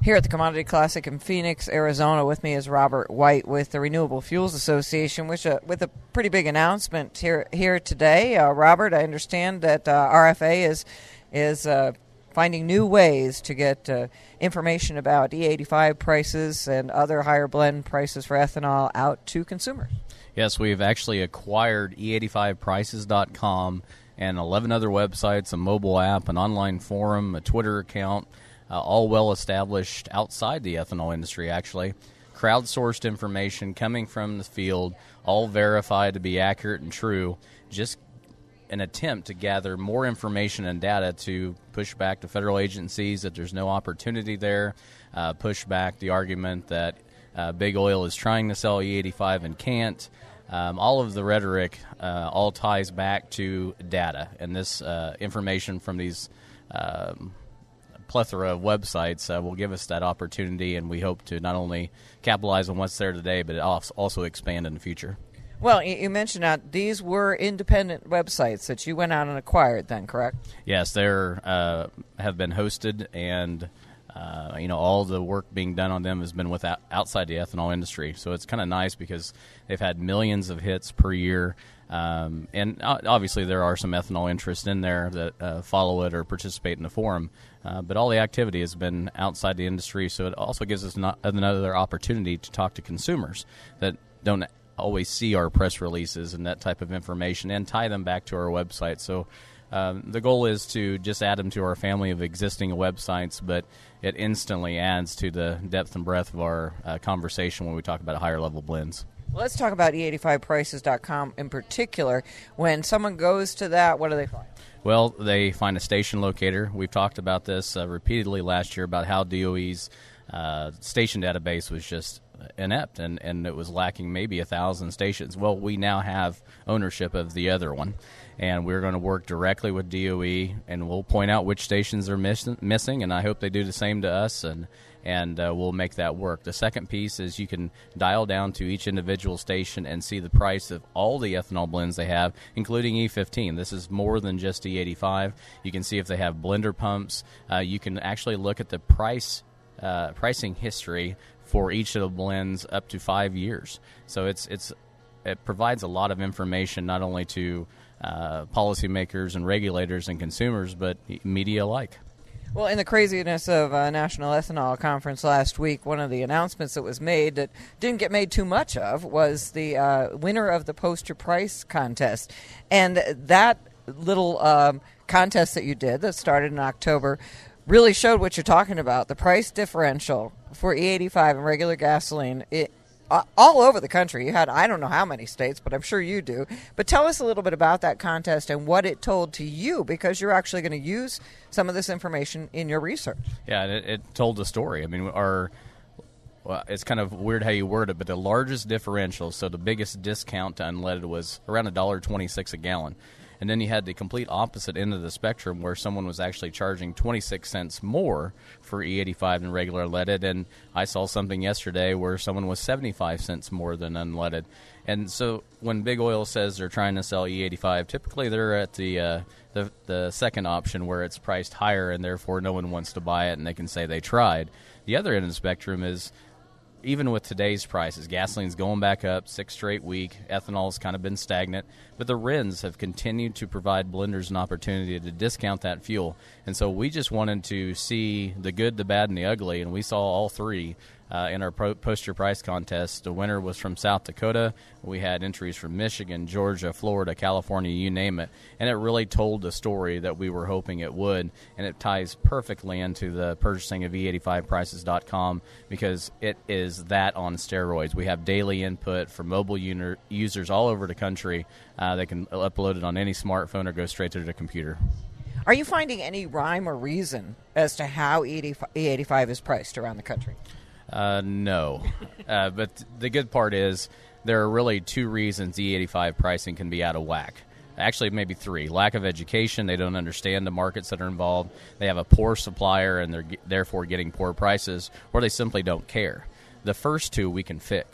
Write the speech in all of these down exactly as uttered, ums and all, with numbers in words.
here at the Commodity Classic in Phoenix, Arizona. With me is Robert White with the Renewable Fuels Association, which uh, with a pretty big announcement here here today. Uh, Robert, I understand that uh, R F A is is uh, finding new ways to get uh, information about E eighty-five prices and other higher blend prices for ethanol out to consumers. Yes, we've actually acquired E eighty-five prices dot com and eleven other websites, a mobile app, an online forum, a Twitter account, uh, all well-established outside the ethanol industry, actually. Crowdsourced information coming from the field, all verified to be accurate and true, just an attempt to gather more information and data to push back to federal agencies that there's no opportunity there, uh, push back the argument that uh, Big Oil is trying to sell E eighty-five and can't. Um, all of the rhetoric uh, all ties back to data, and this uh, information from these um, plethora of websites uh, will give us that opportunity, and we hope to not only capitalize on what's there today, but also expand in the future. Well, you mentioned that these were independent websites that you went out and acquired then, correct? Yes, they uh, have been hosted, and uh, you know all the work being done on them has been with outside the ethanol industry. So it's kind of nice because they've had millions of hits per year. Um, and obviously there are some ethanol interests in there that uh, follow it or participate in the forum. Uh, but all the activity has been outside the industry, so it also gives us not another opportunity to talk to consumers that don't always see our press releases and that type of information and tie them back to our website. So um, the goal is to just add them to our family of existing websites, but it instantly adds to the depth and breadth of our uh, conversation when we talk about higher level blends. Well, let's talk about E eighty-five prices dot com in particular. When someone goes to that, what do they find? Well, they find a station locator. We've talked about this uh, repeatedly last year about how D O E's uh, station database was just inept and, and it was lacking maybe a thousand stations. Well, we now have ownership of the other one, and we're going to work directly with D O E, and we'll point out which stations are miss- missing, and I hope they do the same to us, and and uh, we'll make that work. The second piece is you can dial down to each individual station and see the price of all the ethanol blends they have, including E fifteen. This is more than just E eighty-five. You can see if they have blender pumps. Uh, you can actually look at the price uh, pricing history for each of the blends up to five years. So it's it's it provides a lot of information not only to uh, policymakers and regulators and consumers, but media alike. Well, in the craziness of uh, National Ethanol Conference last week, one of the announcements that was made that didn't get made too much of was the uh, winner of the Poster Price contest. And that little um, contest that you did that started in October really showed what you're talking about. The price differential for E eighty-five and regular gasoline, it, uh, all over the country. You had, I don't know how many states, but I'm sure you do. But tell us a little bit about that contest and what it told to you, because you're actually going to use some of this information in your research. Yeah, it, it told the story. I mean, our well, it's kind of weird how you word it, but the largest differential, so the biggest discount to unleaded was around one dollar and twenty-six cents a gallon. And then you had the complete opposite end of the spectrum where someone was actually charging twenty-six cents more for E eighty-five than regular unleaded. And I saw something yesterday where someone was seventy-five cents more than unleaded. And so when Big Oil says they're trying to sell E eighty-five, typically they're at the, uh, the the second option where it's priced higher and therefore no one wants to buy it and they can say they tried. The other end of the spectrum is, even with today's prices, gasoline's going back up six straight week. Ethanol's kind of been stagnant. But the R I Ns have continued to provide blenders an opportunity to discount that fuel. And so we just wanted to see the good, the bad, and the ugly, and we saw all three uh, in our pro- poster price contest. The winner was from South Dakota. We had entries from Michigan, Georgia, Florida, California, you name it. And it really told the story that we were hoping it would, and it ties perfectly into the purchasing of E eighty-five prices dot com because it is that on steroids. We have daily input for mobile user- users all over the country. Uh, they can upload it on any smartphone or go straight to the computer. Are you finding any rhyme or reason as to how E eighty-five is priced around the country? Uh, no. uh, but the good part is there are really two reasons E eighty-five pricing can be out of whack. Actually, maybe three. Lack of education. They don't understand the markets that are involved. They have a poor supplier, and they're g- therefore getting poor prices, or they simply don't care. The first two we can fix.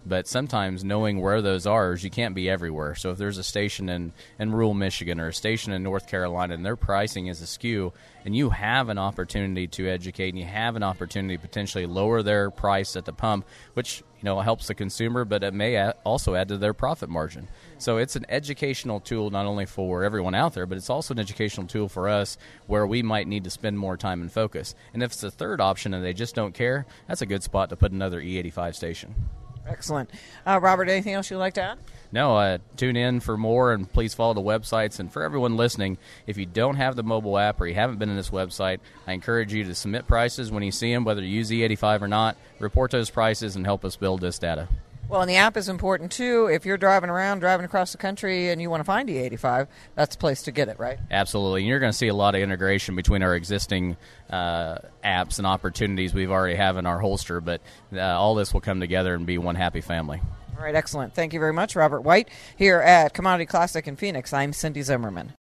But sometimes knowing where those are is you can't be everywhere. So if there's a station in, in rural Michigan or a station in North Carolina and their pricing is askew, and you have an opportunity to educate and you have an opportunity to potentially lower their price at the pump, which you know helps the consumer, but it may a- also add to their profit margin. So it's an educational tool not only for everyone out there, but it's also an educational tool for us where we might need to spend more time and focus. And if it's a third option and they just don't care, that's a good spot to put another E eighty-five station. Excellent. Uh, Robert, anything else you'd like to add? No, uh, tune in for more, and please follow the websites. And for everyone listening, if you don't have the mobile app or you haven't been in this website, I encourage you to submit prices when you see them, whether you use E eighty-five or not. Report those prices and help us build this data. Well, and the app is important, too. If you're driving around, driving across the country, and you want to find E eighty-five, that's the place to get it, right? Absolutely. And you're going to see a lot of integration between our existing uh, apps and opportunities we've already have in our holster, but uh, all this will come together and be one happy family. All right, excellent. Thank you very much, Robert White, here at Commodity Classic in Phoenix. I'm Cindy Zimmerman.